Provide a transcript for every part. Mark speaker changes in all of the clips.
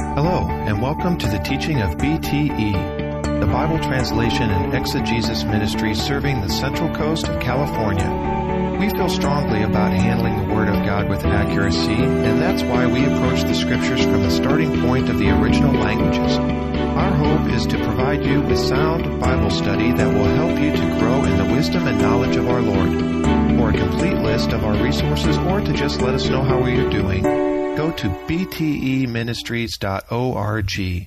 Speaker 1: Hello, and welcome to the teaching of BTE, the Bible Translation and Exegesis Ministry serving the Central Coast of California. We feel strongly about handling the Word of God with accuracy, and that's why we approach the Scriptures from the starting point of the original languages. Our hope is to provide you with sound Bible study that will help you to grow in the wisdom and knowledge of our Lord. For a complete list of our resources or to just let us know how we are doing, go to bteministries.org.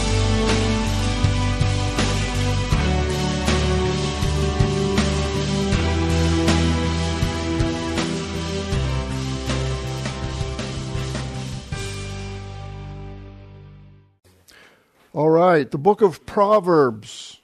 Speaker 2: All right, the book of Proverbs.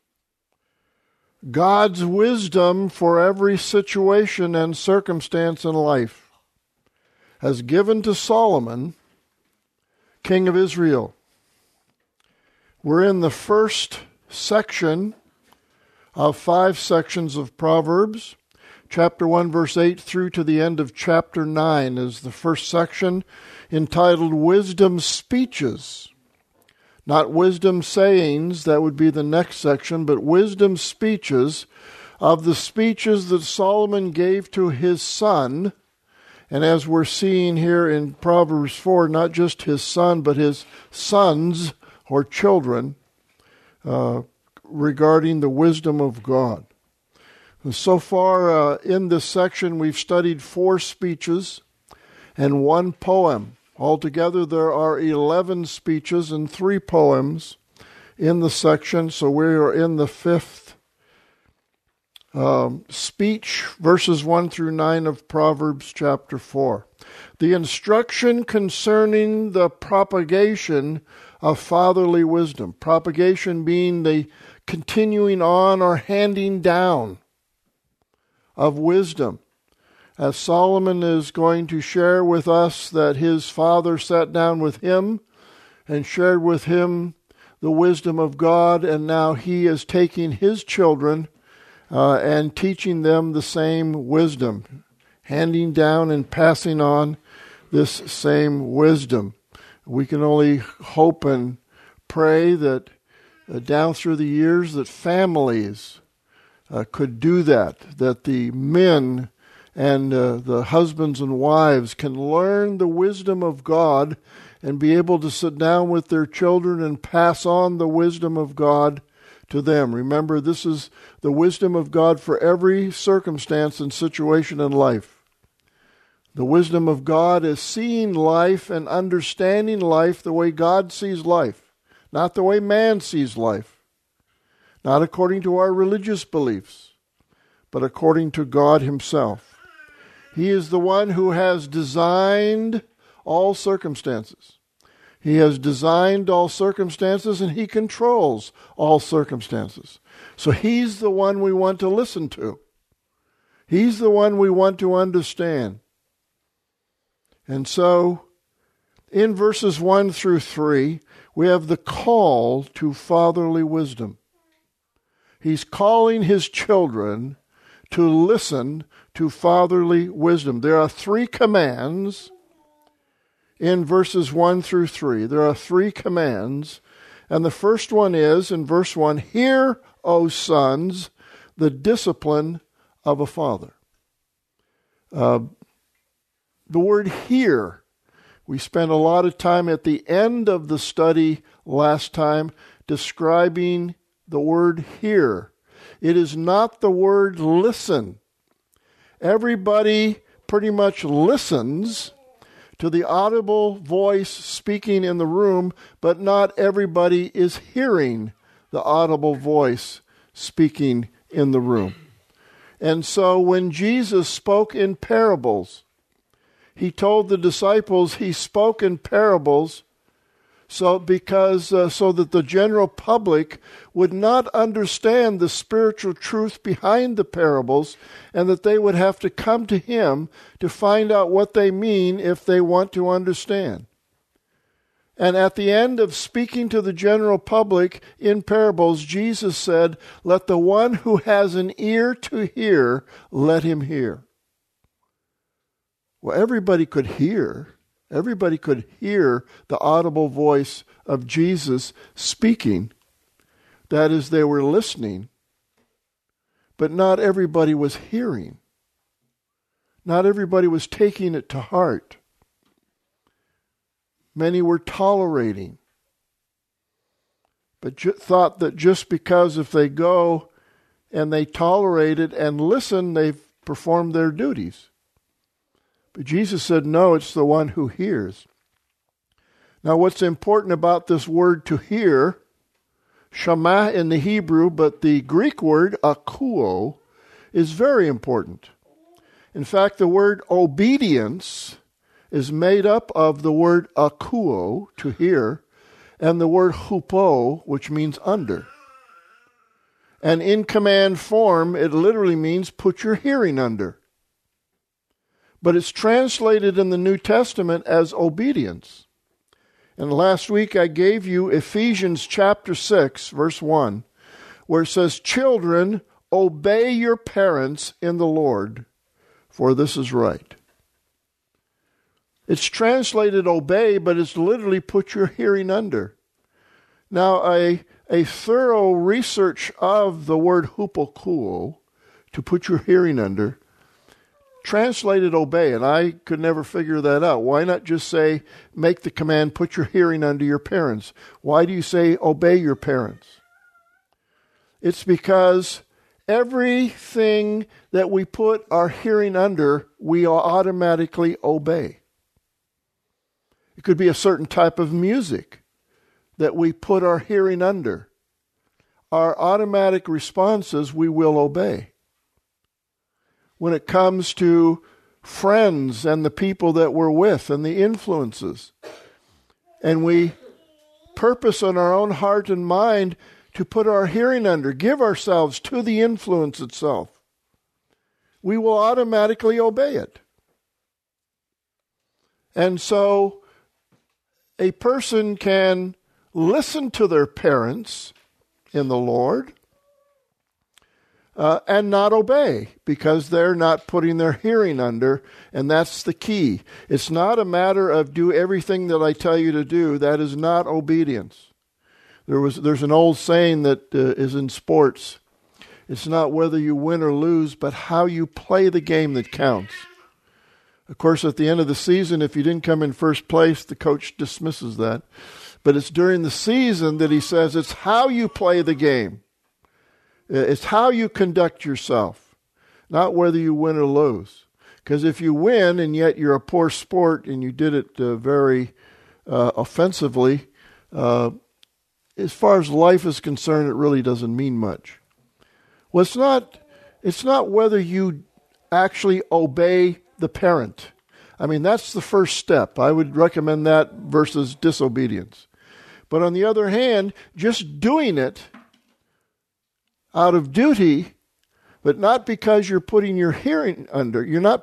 Speaker 2: God's wisdom for every situation and circumstance in life, as given to Solomon, king of Israel. We're in the first section of 5 sections of Proverbs. Chapter 1, verse 8 through to the end of chapter 9 is the first section, entitled Wisdom Speeches. Not wisdom sayings, that would be the next section, but wisdom speeches of the speeches that Solomon gave to his son. And as we're seeing here in Proverbs 4, not just his son, but his sons or children regarding the wisdom of God. And so far in this section, we've studied 4 speeches and 1 poem. Altogether, there are 11 speeches and 3 poems in the section, so we are in the 5th speech, verses 1 through 9 of Proverbs chapter 4. The instruction concerning the propagation of fatherly wisdom. Propagation being the continuing on or handing down of wisdom. As Solomon is going to share with us that his father sat down with him and shared with him the wisdom of God, and now he is taking his children and teaching them the same wisdom, handing down and passing on this same wisdom. We can only hope and pray that down through the years that families could do that the men and the husbands and wives can learn the wisdom of God and be able to sit down with their children and pass on the wisdom of God to them. Remember, this is the wisdom of God for every circumstance and situation in life. The wisdom of God is seeing life and understanding life the way God sees life, not the way man sees life, not according to our religious beliefs, but according to God himself. He is the one who has designed all circumstances. He has designed all circumstances, and he controls all circumstances. So he's the one we want to listen to. He's the one we want to understand. And so, in verses 1 through 3, we have the call to fatherly wisdom. He's calling his children to listen to fatherly wisdom. There are 3 commands in verses 1 through 3. There are 3 commands. And the first one is, in verse 1, "Hear, O sons, the discipline of a father." The word hear, we spent a lot of time at the end of the study last time describing the word hear. It is not the word listen. Everybody pretty much listens to the audible voice speaking in the room, but not everybody is hearing the audible voice speaking in the room. And so when Jesus spoke in parables, he told the disciples he spoke in parables so that the general public would not understand the spiritual truth behind the parables, and that they would have to come to him to find out what they mean if they want to understand. And at the end of speaking to the general public in parables, Jesus said, "Let the one who has an ear to hear, let him hear." Well, everybody could hear. Everybody could hear the audible voice of Jesus speaking. That is, they were listening. But not everybody was hearing. Not everybody was taking it to heart. Many were tolerating, but thought that just because if they go and they tolerate it and listen, they've performed their duties. But Jesus said, no, it's the one who hears. Now, what's important about this word to hear, shema in the Hebrew, but the Greek word akuo is very important. In fact, the word obedience is made up of the word akuo, to hear, and the word hupo, which means under. And in command form, it literally means put your hearing under. But it's translated in the New Testament as obedience. And last week I gave you Ephesians chapter 6, verse 1, where it says, "Children, obey your parents in the Lord, for this is right." It's translated obey, but it's literally put your hearing under. Now, a thorough research of the word hupokuo, to put your hearing under, translated obey, and I could never figure that out. Why not just say, make the command, put your hearing under your parents? Why do you say obey your parents? It's because everything that we put our hearing under, we automatically obey. It could be a certain type of music that we put our hearing under. Our automatic responses, we will obey. When it comes to friends and the people that we're with and the influences, and we purpose in our own heart and mind to put our hearing under, give ourselves to the influence itself, we will automatically obey it. And so a person can listen to their parents in the Lord and not obey because they're not putting their hearing under, and that's the key. It's not a matter of do everything that I tell you to do. That is not obedience. There's an old saying that is in sports. It's not whether you win or lose, but how you play the game that counts. Of course, at the end of the season, if you didn't come in first place, the coach dismisses that. But it's during the season that he says it's how you play the game. It's how you conduct yourself, not whether you win or lose. Because if you win and yet you're a poor sport and you did it very offensively, as far as life is concerned, it really doesn't mean much. Well, it's not whether you actually obey the parent. I mean, that's the first step. I would recommend that versus disobedience. But on the other hand, just doing it out of duty, but not because you're putting your hearing under,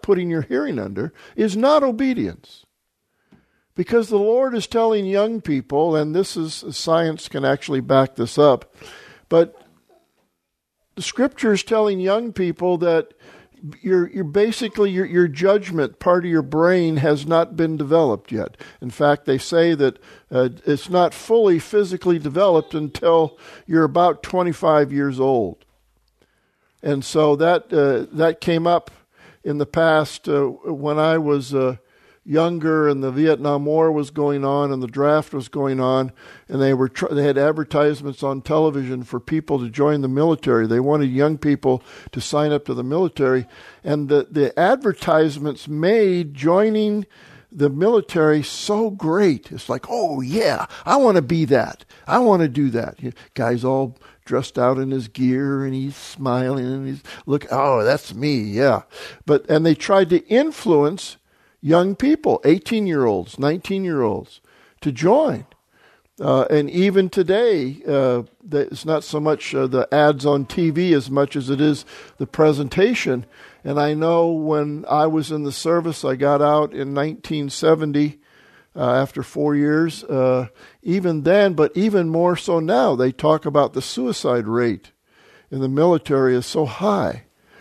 Speaker 2: is not obedience. Because the Lord is telling young people, and this is, science can actually back this up, but the Scripture is telling young people that you're basically your judgment part of your brain has not been developed yet. In fact, they say that it's not fully physically developed until you're about 25 years old. And so that came up in the past when I was younger and the Vietnam War was going on and the draft was going on, and they had advertisements on television for people to join the military. They wanted young people to sign up to the military, and the advertisements made joining the military so great. It's like, oh yeah, I want to be that. I want to do that. Guy's all dressed out in his gear and he's smiling and he's oh, that's me, yeah. And they tried to influence young people, 18-year-olds, 19-year-olds, to join. And even today, it's not so much the ads on TV as much as it is the presentation. And I know when I was in the service, I got out in 1970 after 4 years. Even then, but even more so now, they talk about the suicide rate in the military is so high.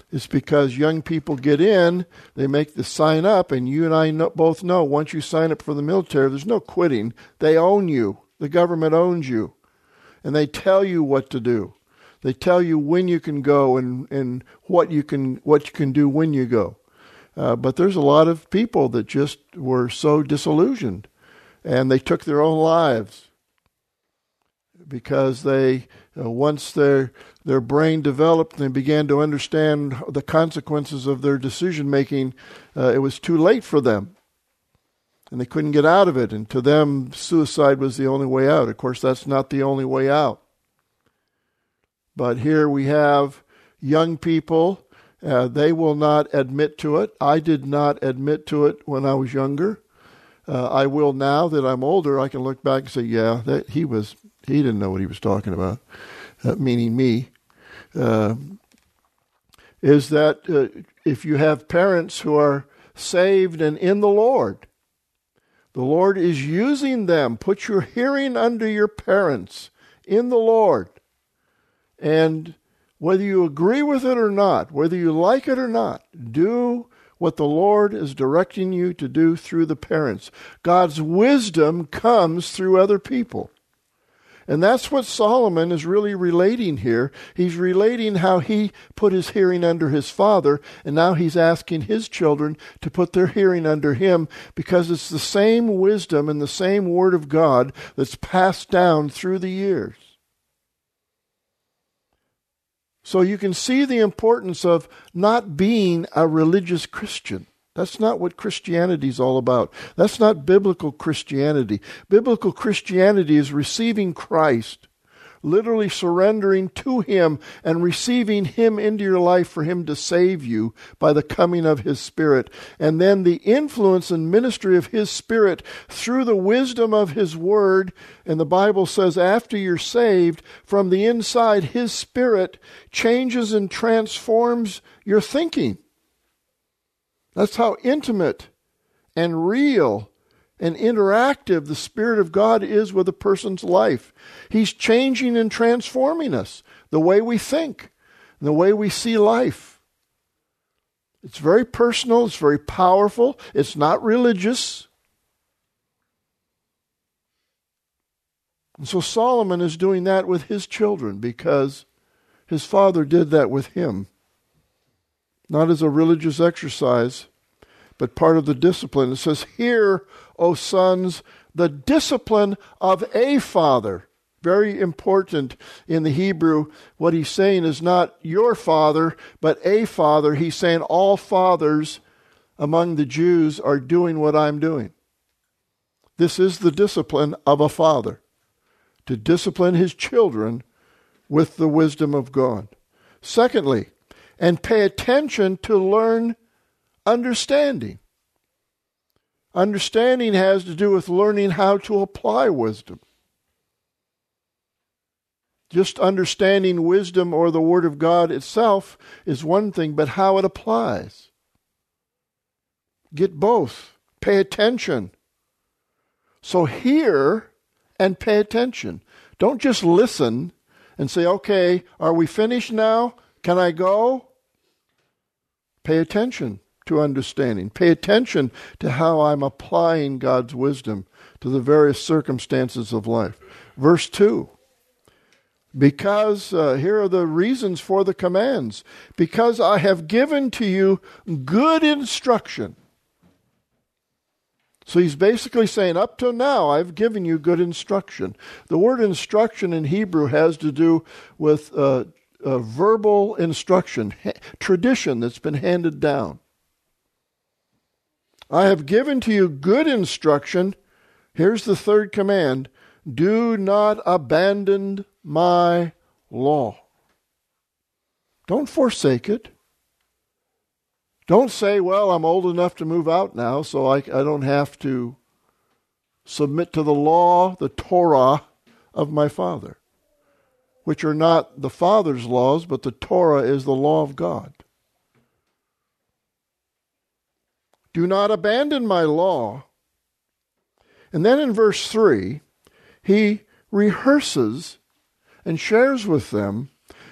Speaker 2: It's because young people get in, they make the sign up, and you and I both know once you sign up for the military, there's no quitting. They own you. The government owns you. And they tell you what to do. They tell you when you can go and what you can do when you go. But there's a lot of people that just were so disillusioned, and they took their own lives because they once their brain developed and they began to understand the consequences of their decision making, it was too late for them, and they couldn't get out of it. And to them, suicide was the only way out. Of course, that's not the only way out. But here we have young people. They will not admit to it. I did not admit to it when I was younger. I will now that I'm older. I can look back and say, yeah, that he didn't know what he was talking about, meaning me. Is that if you have parents who are saved and in the Lord is using them. Put your hearing under your parents in the Lord. And whether you agree with it or not, whether you like it or not, do what the Lord is directing you to do through the parents. God's wisdom comes through other people. And that's what Solomon is really relating here. He's relating how he put his hearing under his father, and now he's asking his children to put their hearing under him, because it's the same wisdom and the same word of God that's passed down through the years. So you can see the importance of not being a religious Christian. That's not what Christianity is all about. That's not biblical Christianity. Biblical Christianity is receiving Christ, literally surrendering to him and receiving him into your life for him to save you by the coming of his Spirit. And then the influence and ministry of his Spirit through the wisdom of his word. And the Bible says after you're saved, from the inside, his Spirit changes and transforms your thinking. That's how intimate and real and interactive the Spirit of God is with a person's life. He's changing and transforming us, the way we think, and the way we see life. It's very personal, it's very powerful, it's not religious. And so Solomon is doing that with his children because his father did that with him. Not as a religious exercise, but part of the discipline. It says, "Hear, O sons, the discipline of a father." Very important in the Hebrew. What he's saying is not your father, but a father. He's saying all fathers among the Jews are doing what I'm doing. This is the discipline of a father, to discipline his children with the wisdom of God. Secondly, and pay attention to learn understanding. Understanding has to do with learning how to apply wisdom. Just understanding wisdom or the Word of God itself is one thing, but how it applies. Get both. Pay attention. So hear and pay attention. Don't just listen and say, okay, are we finished now? Can I go? Pay attention to understanding. Pay attention to how I'm applying God's wisdom to the various circumstances of life. Verse 2. Because, here are the reasons for the commands. Because I have given to you good instruction. So he's basically saying, up till now, I've given you good instruction. The word instruction in Hebrew has to do with verbal instruction, tradition that's been handed down. I have given to you good instruction. Here's the third command. Do not abandon my law. Don't forsake it. Don't say, well, I'm old enough to move out now, so I don't have to submit to the law, the Torah of my father, which are not the Father's laws, but the Torah is the law of God. Do not abandon my law. And then in verse 3, he rehearses and shares with them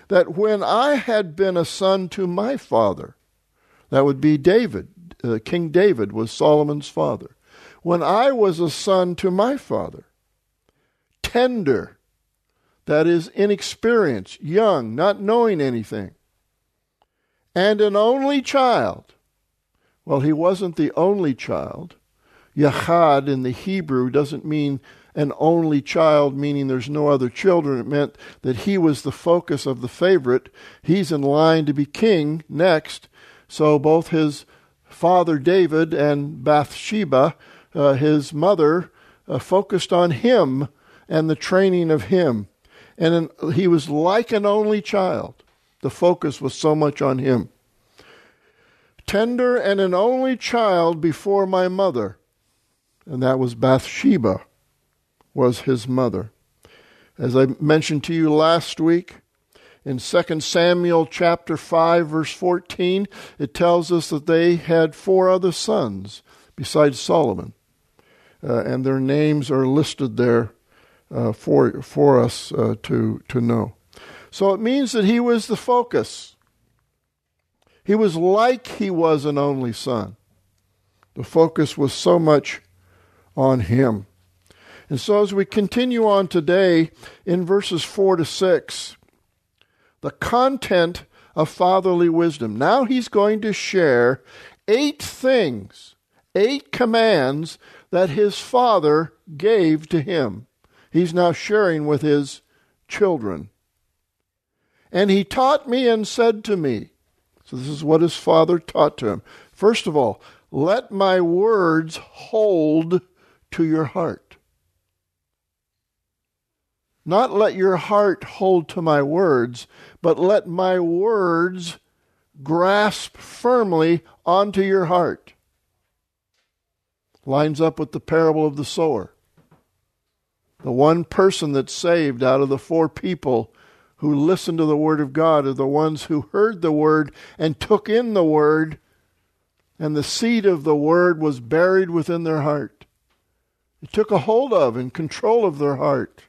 Speaker 2: that when I had been a son to my father, that would be David, King David was Solomon's father. When I was a son to my father, tender, that is inexperienced, young, not knowing anything, and an only child. Well, he wasn't the only child. Yachad in the Hebrew doesn't mean an only child, meaning there's no other children. It meant that he was the focus of the favorite. He's in line to be king next. So both his father David and Bathsheba, his mother, focused on him and the training of him. And he was like an only child. The focus was so much on him. Tender and an only child before my mother. And that was Bathsheba, was his mother. As I mentioned to you last week, in 2 Samuel chapter 5, verse 14, it tells us that they had 4 other sons besides Solomon. And their names are listed there for us to know. So it means that he was the focus. He was like he was an only son. The focus was so much on him. And so as we continue on today in verses 4 to 6, the content of fatherly wisdom. Now he's going to share 8 things, 8 commands that his father gave to him. He's now sharing with his children. And he taught me and said to me, so this is what his father taught to him. First of all, let my words hold to your heart. Not let your heart hold to my words, but let my words grasp firmly onto your heart. Lines up with the parable of the sower. The one person that's saved out of the 4 people who listened to the word of God are the ones who heard the word and took in the word, and the seed of the word was buried within their heart. It took a hold of and control of their heart.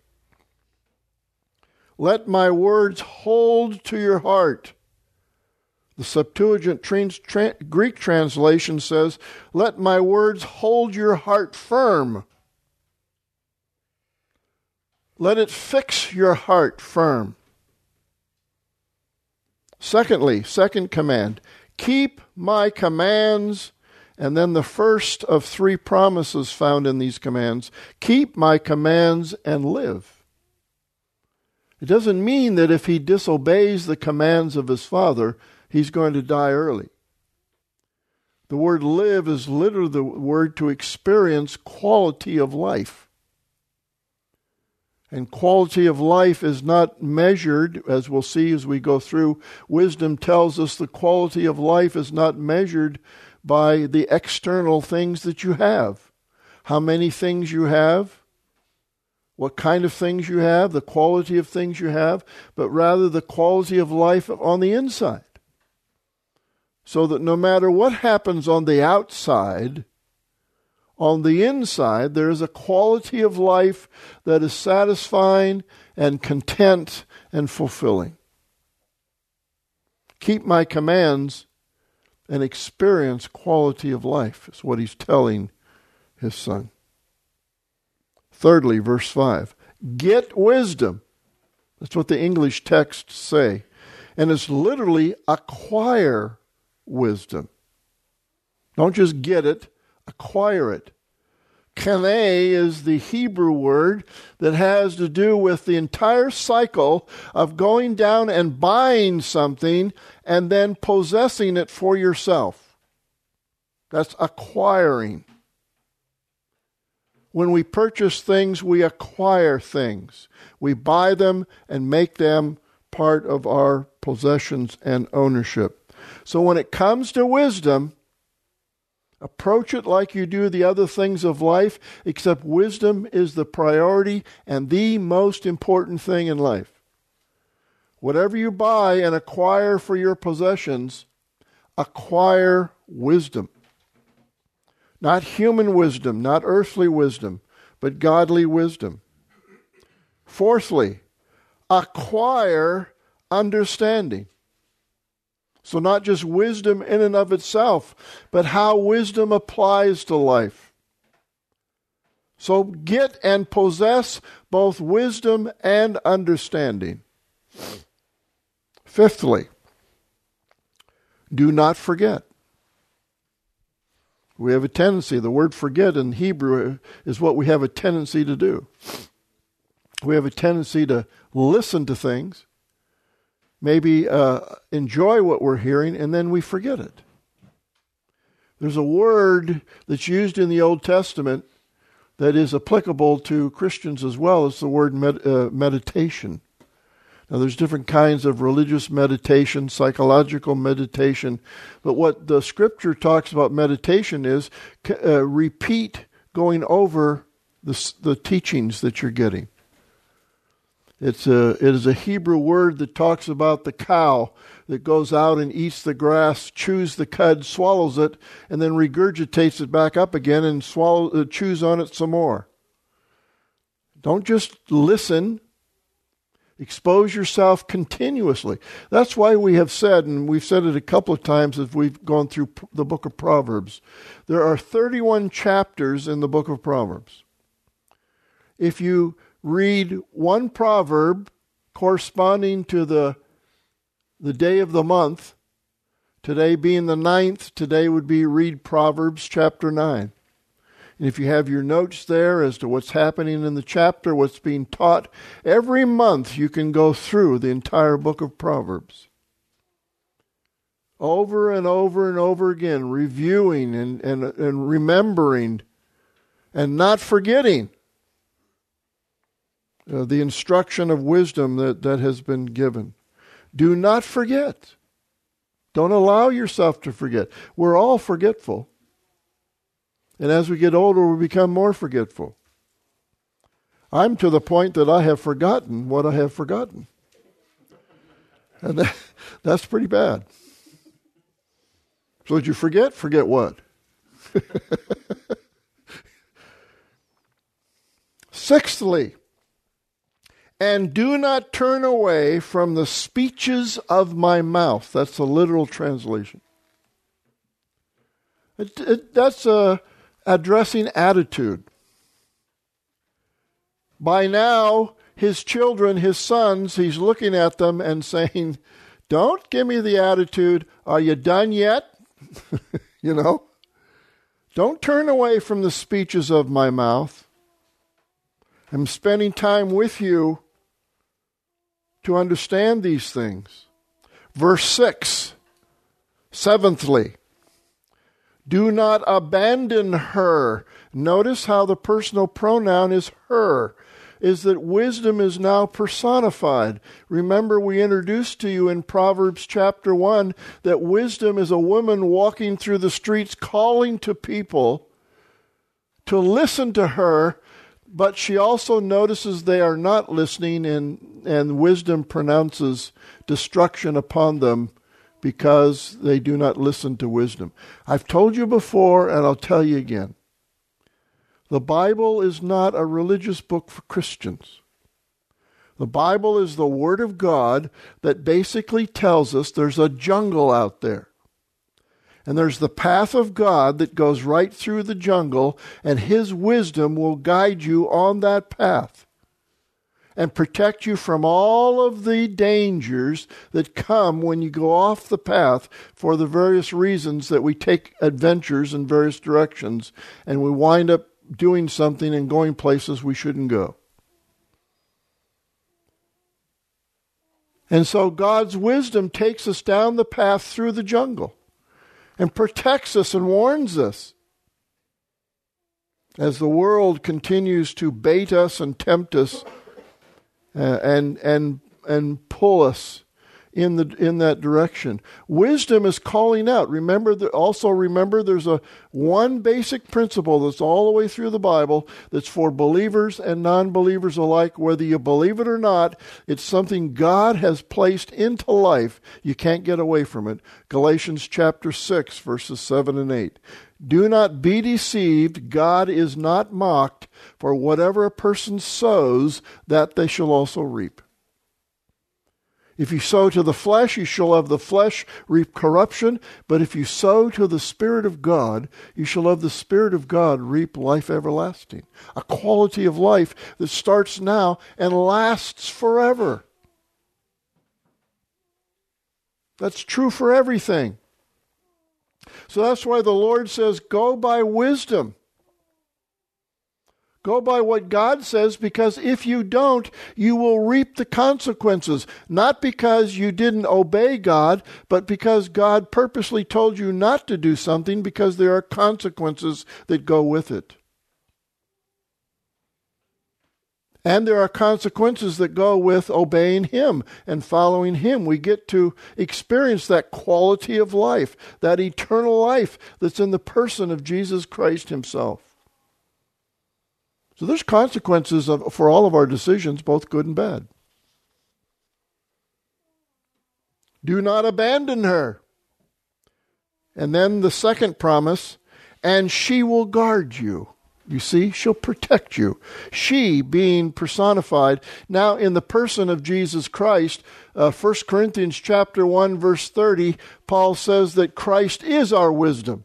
Speaker 2: Let my words hold to your heart. The Septuagint Greek translation says, let my words hold your heart firm. Let it fix your heart firm. Secondly, second command, keep my commands. And then the first of 3 promises found in these commands, keep my commands and live. It doesn't mean that if he disobeys the commands of his father, he's going to die early. The word live is literally the word to experience quality of life. And quality of life is not measured, as we'll see as we go through. Wisdom tells us the quality of life is not measured by the external things that you have. How many things you have, what kind of things you have, the quality of things you have, but rather the quality of life on the inside. So that no matter what happens on the outside, on the inside, there is a quality of life that is satisfying and content and fulfilling. Keep my commands and experience quality of life, is what he's telling his son. Thirdly, verse 5, get wisdom. That's what the English texts say. And it's literally acquire wisdom. Don't just get it, acquire it. Kaneh is the Hebrew word that has to do with the entire cycle of going down and buying something and then possessing it for yourself. That's acquiring. When we purchase things, we acquire things. We buy them and make them part of our possessions and ownership. So when it comes to wisdom, approach it like you do the other things of life, except wisdom is the priority and the most important thing in life. Whatever you buy and acquire for your possessions, acquire wisdom. Not human wisdom, not earthly wisdom, but godly wisdom. Fourthly, acquire understanding. So not just wisdom in and of itself, but how wisdom applies to life. So get and possess both wisdom and understanding. Fifthly, do not forget. We have a tendency, the word forget in Hebrew is what we have a tendency to do. We have a tendency to listen to things, maybe enjoy what we're hearing, and then we forget it. There's a word that's used in the Old Testament that is applicable to Christians as well. It's the word meditation. Now, there's different kinds of religious meditation, psychological meditation, but what the Scripture talks about meditation is repeat going over the teachings that you're getting. It is a Hebrew word that talks about the cow that goes out and eats the grass, chews the cud, swallows it, and then regurgitates it back up again and chews on it some more. Don't just listen. Expose yourself continuously. That's why we have said, and we've said it a couple of times as we've gone through the book of Proverbs, there are 31 chapters in the book of Proverbs. If you read one proverb corresponding to the day of the month, today being the 9th, today would be read Proverbs chapter 9. And if you have your notes there as to what's happening in the chapter, what's being taught, every month you can go through the entire book of Proverbs. Over and over and over again, reviewing and remembering and not forgetting the instruction of wisdom that has been given. Do not forget. Don't allow yourself to forget. We're all forgetful. And as we get older, we become more forgetful. I'm to the point that I have forgotten what I have forgotten. And that's pretty bad. So did you forget? Forget what? Sixthly, and do not turn away from the speeches of my mouth. That's the literal translation. That's addressing attitude. By now, his children, his sons, he's looking at them and saying, don't give me the attitude, are you done yet? Don't turn away from the speeches of my mouth. I'm spending time with you to understand these things. Verse 6, seventhly, do not abandon her. Notice how the personal pronoun is her, is that wisdom is now personified. Remember, we introduced to you in Proverbs chapter 1 that wisdom is a woman walking through the streets calling to people to listen to her, but she also notices they are not listening, and wisdom pronounces destruction upon them because they do not listen to wisdom. I've told you before, and I'll tell you again. The Bible is not a religious book for Christians. The Bible is the Word of God that basically tells us there's a jungle out there. And there's the path of God that goes right through the jungle, and His wisdom will guide you on that path and protect you from all of the dangers that come when you go off the path for the various reasons that we take adventures in various directions and we wind up doing something and going places we shouldn't go. And so God's wisdom takes us down the path through the jungle and protects us and warns us. As the world continues to bait us and tempt us and pull us in that direction. Wisdom is calling out. Remember there's one basic principle that's all the way through the Bible that's for believers and non-believers alike. Whether you believe it or not, it's something God has placed into life. You can't get away from it. Galatians chapter 6, verses 7 and 8. Do not be deceived. God is not mocked. For whatever a person sows, that they shall also reap. If you sow to the flesh, you shall of the flesh reap corruption. But if you sow to the Spirit of God, you shall of the Spirit of God reap life everlasting. A quality of life that starts now and lasts forever. That's true for everything. So that's why the Lord says, go by wisdom. Go by what God says, because if you don't, you will reap the consequences. Not because you didn't obey God, but because God purposely told you not to do something, because there are consequences that go with it. And there are consequences that go with obeying Him and following Him. We get to experience that quality of life, that eternal life that's in the person of Jesus Christ Himself. So there's consequences for all of our decisions, both good and bad. Do not abandon her. And then the second promise, and she will guard you. You see, she'll protect you. She being personified now in the person of Jesus Christ. 1 Corinthians chapter 1, verse 30, Paul says that Christ is our wisdom.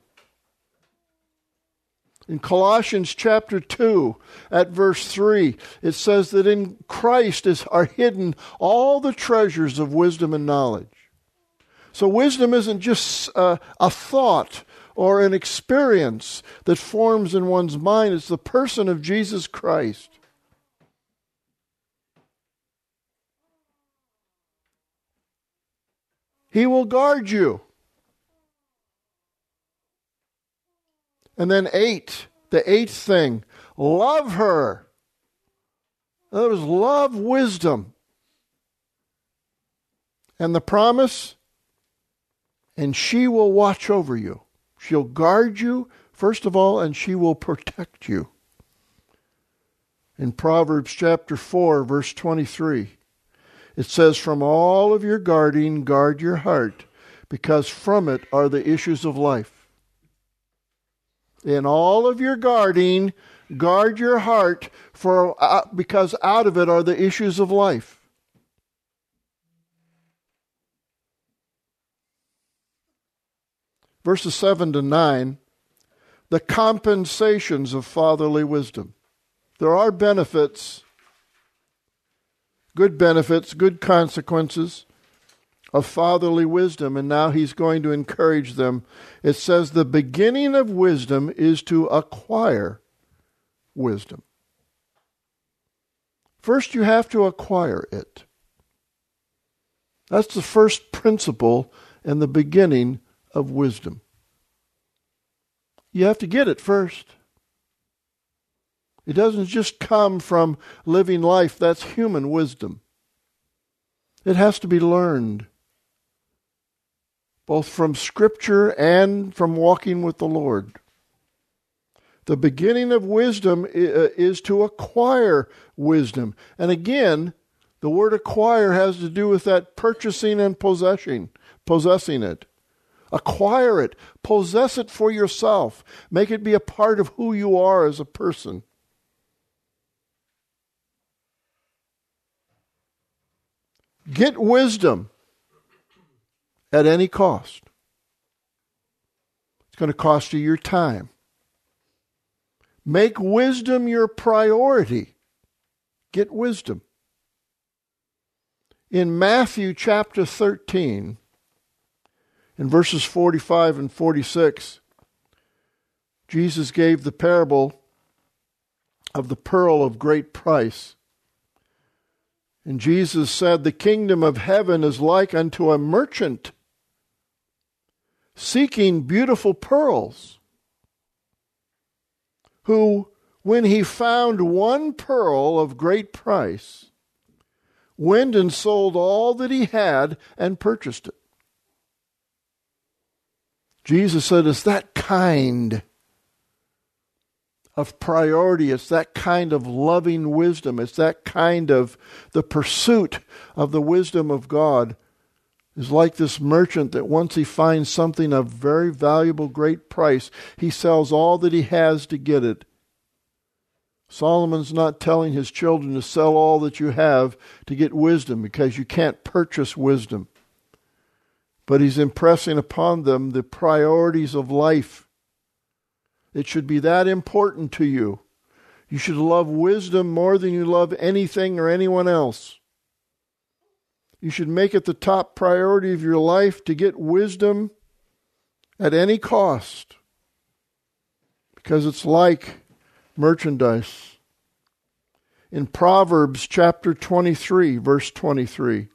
Speaker 2: In Colossians chapter 2, at verse 3, it says that in Christ are hidden all the treasures of wisdom and knowledge. So wisdom isn't just a thought or an experience that forms in one's mind. It's the person of Jesus Christ. He will guard you. And then the eighth thing, love her. In other words, love wisdom. And the promise, and she will watch over you. She'll guard you, first of all, and she will protect you. In Proverbs chapter 4, verse 23, it says, from all of your guarding, guard your heart, because from it are the issues of life. In all of your guarding, guard your heart, because out of it are the issues of life. Verses 7 to 9, the compensations of fatherly wisdom. There are benefits, good consequences of fatherly wisdom, and now he's going to encourage them. It says the beginning of wisdom is to acquire wisdom. First, you have to acquire it. That's the first principle and the beginning of wisdom. You have to get it first. It doesn't just come from living life. That's human wisdom. It has to be learned, both from Scripture and from walking with the Lord. The beginning of wisdom is to acquire wisdom. And again, the word acquire has to do with that purchasing and possessing it. Acquire it. Possess it for yourself. Make it be a part of who you are as a person. Get wisdom at any cost. It's going to cost you your time. Make wisdom your priority. Get wisdom. In Matthew chapter 13, in verses 45 and 46, Jesus gave the parable of the pearl of great price. And Jesus said, the kingdom of heaven is like unto a merchant seeking beautiful pearls, who, when he found one pearl of great price, went and sold all that he had and purchased it. Jesus said, it's that kind of priority. It's that kind of loving wisdom. It's that kind of the pursuit of the wisdom of God is like this merchant that once he finds something of very valuable, great price, he sells all that he has to get it, Solomon's not telling his children to sell all that you have to get wisdom, because you can't purchase wisdom. But he's impressing upon them the priorities of life. It should be that important to you. You should love wisdom more than you love anything or anyone else. You should make it the top priority of your life to get wisdom at any cost, because it's like merchandise. In Proverbs chapter 23, verse 23,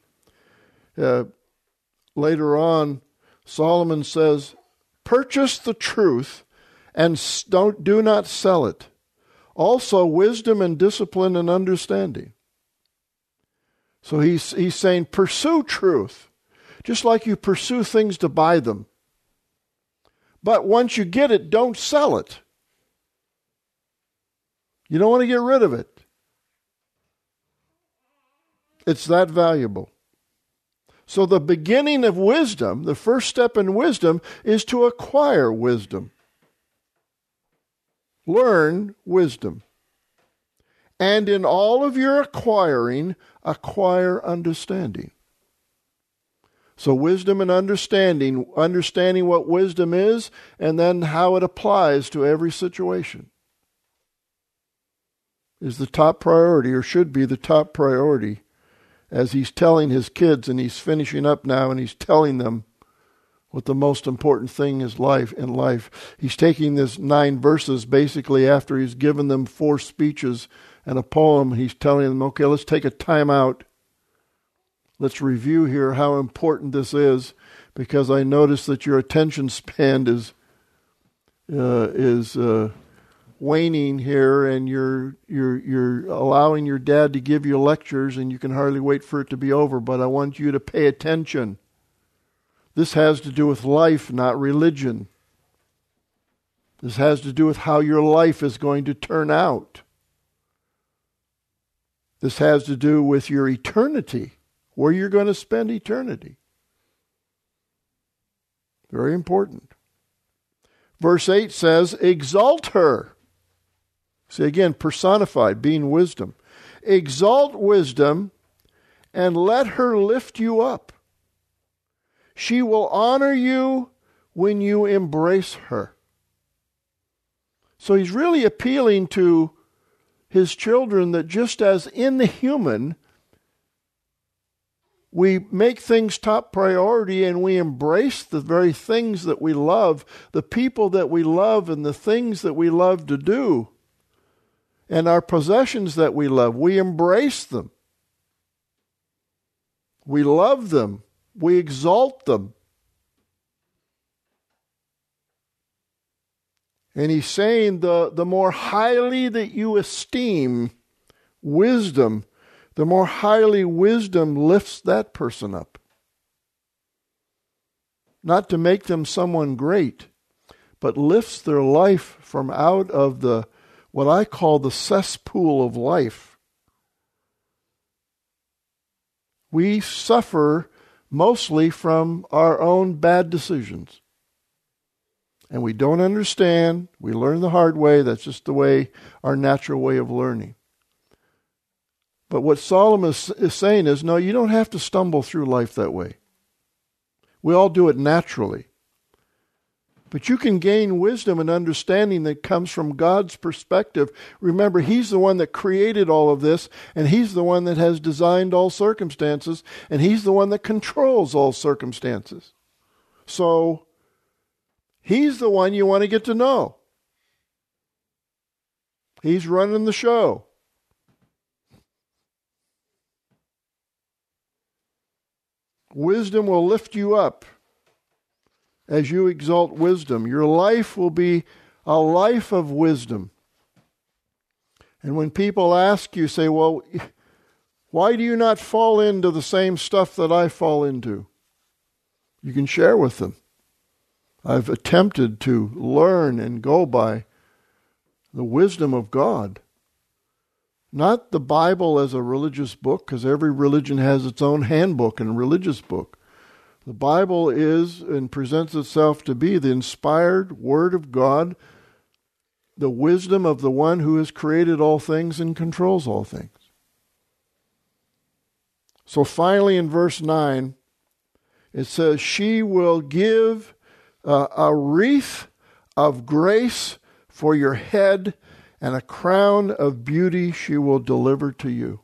Speaker 2: later on, Solomon says, "Purchase the truth and do not sell it. Also wisdom and discipline and understanding." So he's saying, pursue truth, just like you pursue things to buy them. But once you get it, don't sell it. You don't want to get rid of it. It's that valuable. So the beginning of wisdom, the first step in wisdom, is to acquire wisdom. Learn wisdom. And in all of your acquiring, acquire understanding. So wisdom and understanding what wisdom is, and then how it applies to every situation, is the top priority, or should be the top priority, as he's telling his kids, and he's finishing up now, and he's telling them what the most important thing is in life. He's taking this 9 verses basically after he's given them 4 speeches and a poem. He's telling them, okay, let's take a time out. Let's review here how important this is, because I notice that your attention span is waning here, and you're allowing your dad to give you lectures, and you can hardly wait for it to be over. But I want you to pay attention. This has to do with life, not religion. This has to do with how your life is going to turn out. This has to do with your eternity, where you're going to spend eternity. Very important. Verse 8 says, exalt her. See, again, personified, being wisdom. Exalt wisdom and let her lift you up. She will honor you when you embrace her. So he's really appealing to his children that just as in the human, we make things top priority and we embrace the very things that we love, the people that we love and the things that we love to do, and our possessions that we love. We embrace them. We love them. We exalt them. And he's saying the more highly that you esteem wisdom, the more highly wisdom lifts that person up. Not to make them someone great, but lifts their life from out of the what I call the cesspool of life. We suffer mostly from our own bad decisions. And we don't understand. We learn the hard way. That's just the way, our natural way of learning. But what Solomon is saying is, no, you don't have to stumble through life that way. We all do it naturally. But you can gain wisdom and understanding that comes from God's perspective. Remember, He's the one that created all of this, and He's the one that has designed all circumstances, and He's the one that controls all circumstances. So, He's the one you want to get to know. He's running the show. Wisdom will lift you up as you exalt wisdom. Your life will be a life of wisdom. And when people ask you, say, well, why do you not fall into the same stuff that I fall into? You can share with them. I've attempted to learn and go by the wisdom of God. Not the Bible as a religious book, because every religion has its own handbook and religious book. The Bible is and presents itself to be the inspired Word of God, the wisdom of the one who has created all things and controls all things. So finally in verse 9, it says, she will give a wreath of grace for your head, and a crown of beauty she will deliver to you.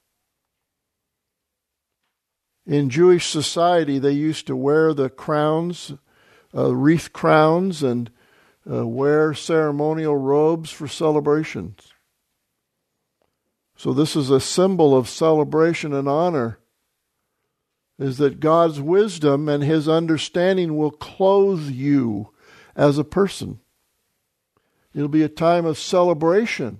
Speaker 2: In Jewish society, they used to wear the crowns, wreath crowns, and wear ceremonial robes for celebrations. So this is a symbol of celebration and honor, is that God's wisdom and His understanding will clothe you as a person. It'll be a time of celebration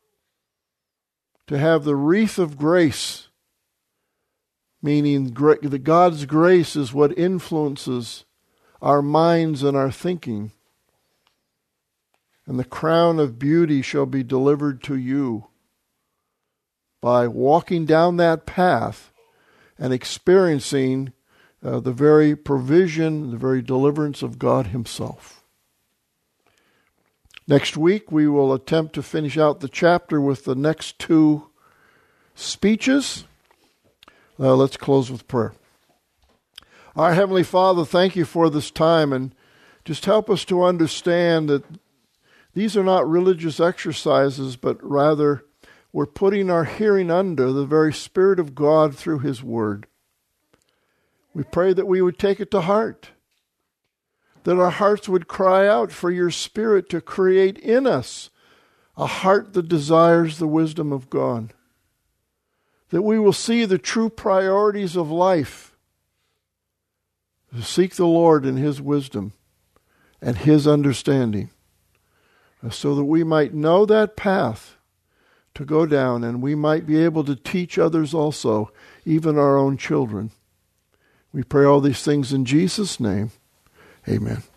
Speaker 2: to have the wreath of grace, meaning that God's grace is what influences our minds and our thinking. And the crown of beauty shall be delivered to you by walking down that path and experiencing the very provision, the very deliverance of God Himself. Next week, we will attempt to finish out the chapter with the next two speeches. Let's close with prayer. Our Heavenly Father, thank you for this time, and just help us to understand that these are not religious exercises, but rather we're putting our hearing under the very Spirit of God through His Word. We pray that we would take it to heart, that our hearts would cry out for your Spirit to create in us a heart that desires the wisdom of God, that we will see the true priorities of life, to seek the Lord in His wisdom and His understanding, so that we might know that path to go down, and we might be able to teach others also, even our own children. We pray all these things in Jesus' name. Amen.